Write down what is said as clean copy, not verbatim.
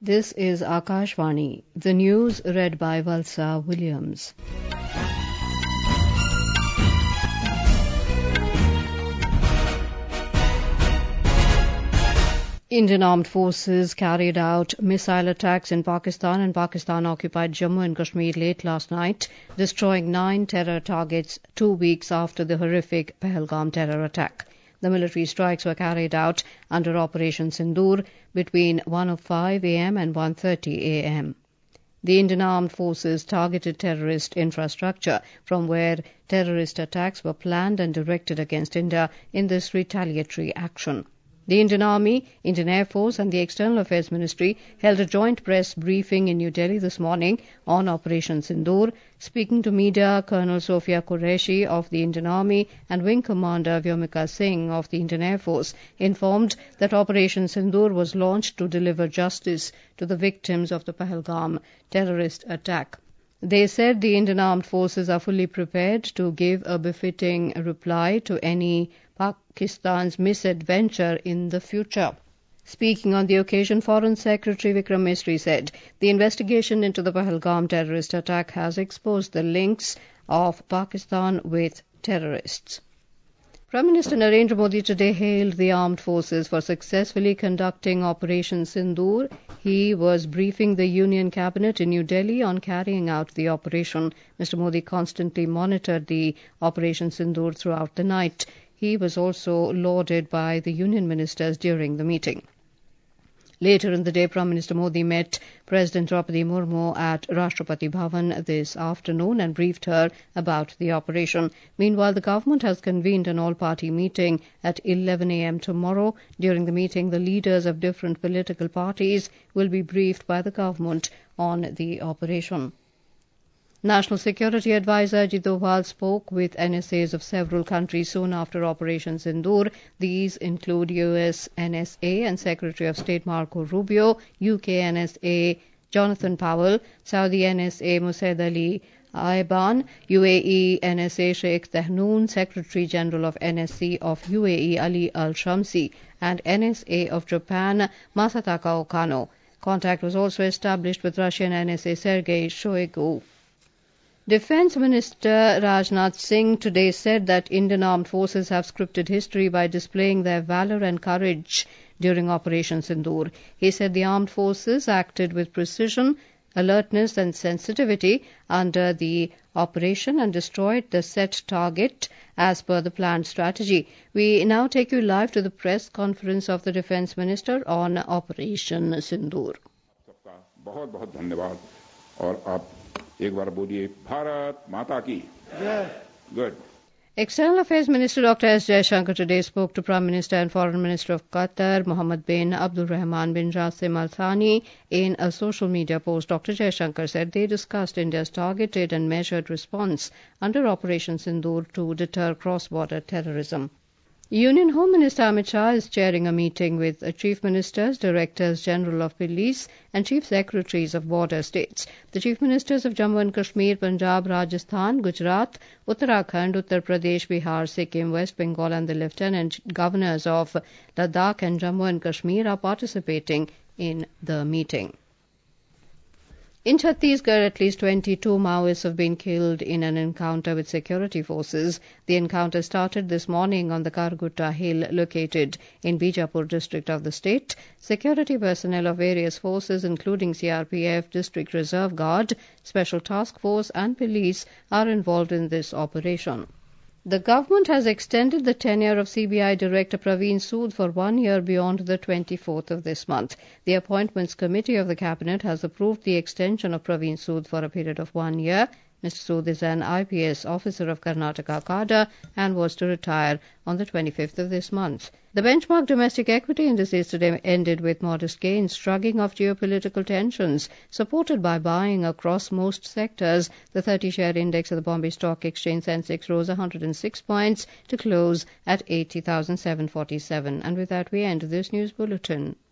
This is Akashvani. The news read by Valsa Williams. Indian Armed Forces carried out missile attacks in Pakistan and Pakistan-occupied Jammu and Kashmir late last night, destroying 9 terror targets 2 weeks after the horrific Pahalgam terror attack. The military strikes were carried out under Operation Sindoor between 1:05 a.m. and 1:30 a.m. The Indian Armed Forces targeted terrorist infrastructure from where terrorist attacks were planned and directed against India in this retaliatory action. The Indian Army, Indian Air Force and the External Affairs Ministry held a joint press briefing in New Delhi this morning on Operation Sindoor. Speaking to media, Colonel Sophia Qureshi of the Indian Army and Wing Commander Vyomika Singh of the Indian Air Force informed that Operation Sindoor was launched to deliver justice to the victims of the Pahalgam terrorist attack. They said the Indian Armed Forces are fully prepared to give a befitting reply to any Pakistan's misadventure in the future. Speaking on the occasion, Foreign Secretary Vikram Misri said the investigation into the Pahalgam terrorist attack has exposed the links of Pakistan with terrorists. Prime Minister Narendra Modi today hailed the armed forces for successfully conducting Operation Sindoor. He was briefing the Union Cabinet in New Delhi on carrying out the operation. Mr. Modi constantly monitored the Operation Sindoor throughout the night. He was also lauded by the Union ministers during the meeting. Later in the day, Prime Minister Modi met President Draupadi Murmu at Rashtrapati Bhavan this afternoon and briefed her about the operation. Meanwhile, the government has convened an all-party meeting at 11 a.m. tomorrow. During the meeting, the leaders of different political parties will be briefed by the government on the operation. National Security Advisor Ajit Doval spoke with NSAs of several countries soon after Operation Sindoor. These include US NSA and Secretary of State Marco Rubio, UK NSA Jonathan Powell, Saudi NSA Musaid Ali Aiban, UAE NSA Sheikh Tehnoon, Secretary General of NSC of UAE Ali Al-Shamsi, and NSA of Japan Masataka Okano. Contact was also established with Russian NSA Sergei Shoigu. Defence Minister Rajnath Singh today said that Indian Armed Forces have scripted history by displaying their valour and courage during Operation Sindoor. He said the armed forces acted with precision, alertness and sensitivity under the operation and destroyed the set target as per the planned strategy. We now take you live to the press conference of the Defence Minister on Operation Sindoor. बहुत बहुत धन्यवाद और आप एक बार बोलिए भारत माता की जय. Good. External Affairs Minister Dr. S. Jaishankar today spoke to Prime Minister and Foreign Minister of Qatar, Mohammed bin Abdul Rahman bin Jassim Al Thani. In a social media post, Dr. Jaishankar said they discussed India's targeted and measured response under Operation Sindoor to deter cross-border terrorism. Union Home Minister Amit Shah is chairing a meeting with Chief Ministers, Directors General of Police and Chief Secretaries of border states. The Chief Ministers of Jammu and Kashmir, Punjab, Rajasthan, Gujarat, Uttarakhand, Uttar Pradesh, Bihar, Sikkim, West Bengal and the Lieutenant Governors of Ladakh and Jammu and Kashmir are participating in the meeting. In Chhattisgarh, at least 22 Maoists have been killed in an encounter with security forces. The encounter started this morning on the Kargutta Hill located in Bijapur district of the state. Security personnel of various forces including CRPF, District Reserve Guard, Special Task Force and police are involved in this operation. The government has extended the tenure of CBI Director Praveen Sood for 1 year beyond the 24th of this month. The Appointments Committee of the Cabinet has approved the extension of Praveen Sood for a period of 1 year. Mr. Sood is an IPS officer of Karnataka cadre and was to retire on the 25th of this month. The benchmark domestic equity indices today ended with modest gains, shrugging off geopolitical tensions. Supported by buying across most sectors, the 30-share index of the Bombay Stock Exchange Sensex rose 106 points to close at 80,747. And with that, we end this news bulletin.